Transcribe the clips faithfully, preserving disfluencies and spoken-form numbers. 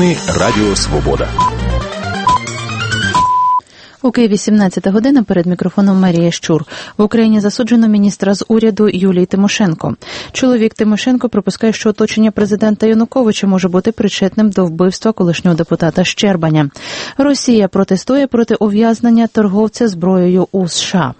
Новини Радіо Свобода. У Києві сімнадцята година, перед мікрофоном Марія Щур. В Україні засуджено міністра з уряду Юлії Тимошенко. Чоловік Тимошенко припускає, що оточення президента Януковича може бути причетним до вбивства колишнього депутата Щербаня. Росія протестує проти ув'язнення торговця зброєю у США.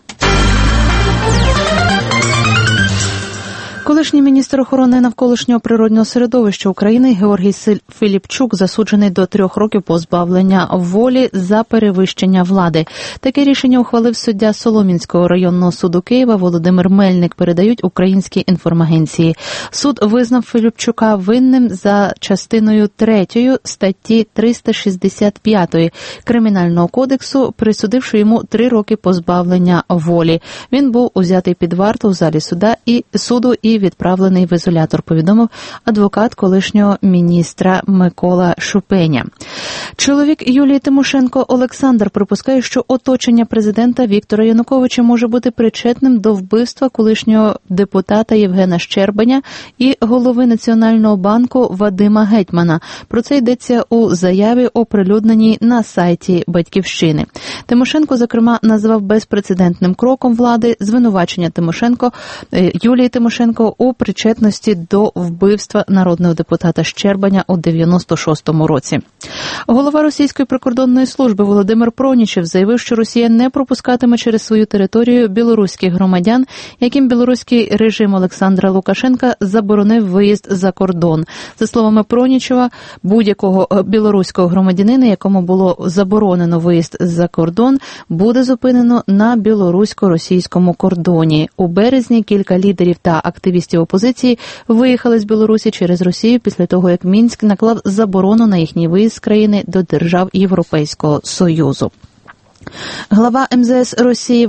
Колишній міністр охорони навколишнього природнього середовища України Георгій Філіпчук засуджений до трьох років позбавлення волі за перевищення влади. Таке рішення ухвалив суддя Солом'янського районного суду Києва Володимир Мельник, передають українські інформагенції. Суд визнав Філіпчука винним за частиною третьою статті триста шістдесят п'ять Кримінального кодексу, присудивши йому три роки позбавлення волі. Він був узятий під варту в залі суда і суду і відправлений в ізолятор, повідомив адвокат колишнього міністра Микола Шупеня. Чоловік Юлії Тимошенко Олександр припускає, що оточення президента Віктора Януковича може бути причетним до вбивства колишнього депутата Євгена Щербаня і голови Національного банку Вадима Гетьмана. Про це йдеться у заяві, оприлюдненій на сайті Батьківщини. Тимошенко, зокрема, назвав безпрецедентним кроком влади звинувачення Тимошенко, Юлії Тимошенко у причетності до вбивства народного депутата Щербаня у дев'яносто шостому році. Голова Російської прикордонної служби Володимир Пронічев заявив, що Росія не пропускатиме через свою територію білоруських громадян, яким білоруський режим Олександра Лукашенка заборонив виїзд за кордон. За словами Пронічева, будь-якого білоруського громадянина, якому було заборонено виїзд за кордон, буде зупинено на білорусько-російському кордоні. У березні кілька лідерів та активістів опозиції виїхали з Білорусі через Росію після того, як Мінськ наклав заборону на їхній виїзд з країни до держав Європейського Союзу. Глава ем зе ес Росії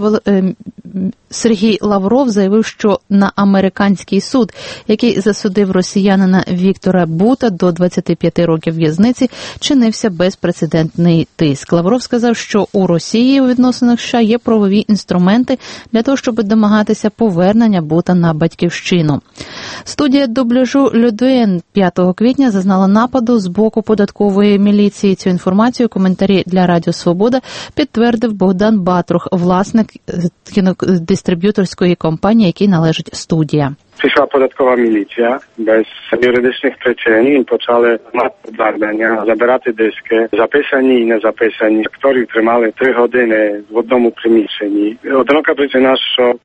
Сергій Лавров заявив, що на американський суд, який засудив росіянина Віктора Бута до двадцяти п'яти років в'язниці, чинився безпрецедентний тиск. Лавров сказав, що у Росії у відносинах США є правові інструменти для того, щоб домагатися повернення Бута на батьківщину. Студія дубляжу «Людуен» п'ятого квітня зазнала нападу з боку податкової міліції. Цю інформацію у коментарі для Радіо Свобода підтвердив Богдан Батрух, власник дистриб'юторської компанії, якій належить студія. Przyszła podatkowa milicja bez jurydycznych przyczyn i почали надбавлення, забирати диски, записані і не записані. Акторів тримали три години в одному приміщенні. Одинока причина, що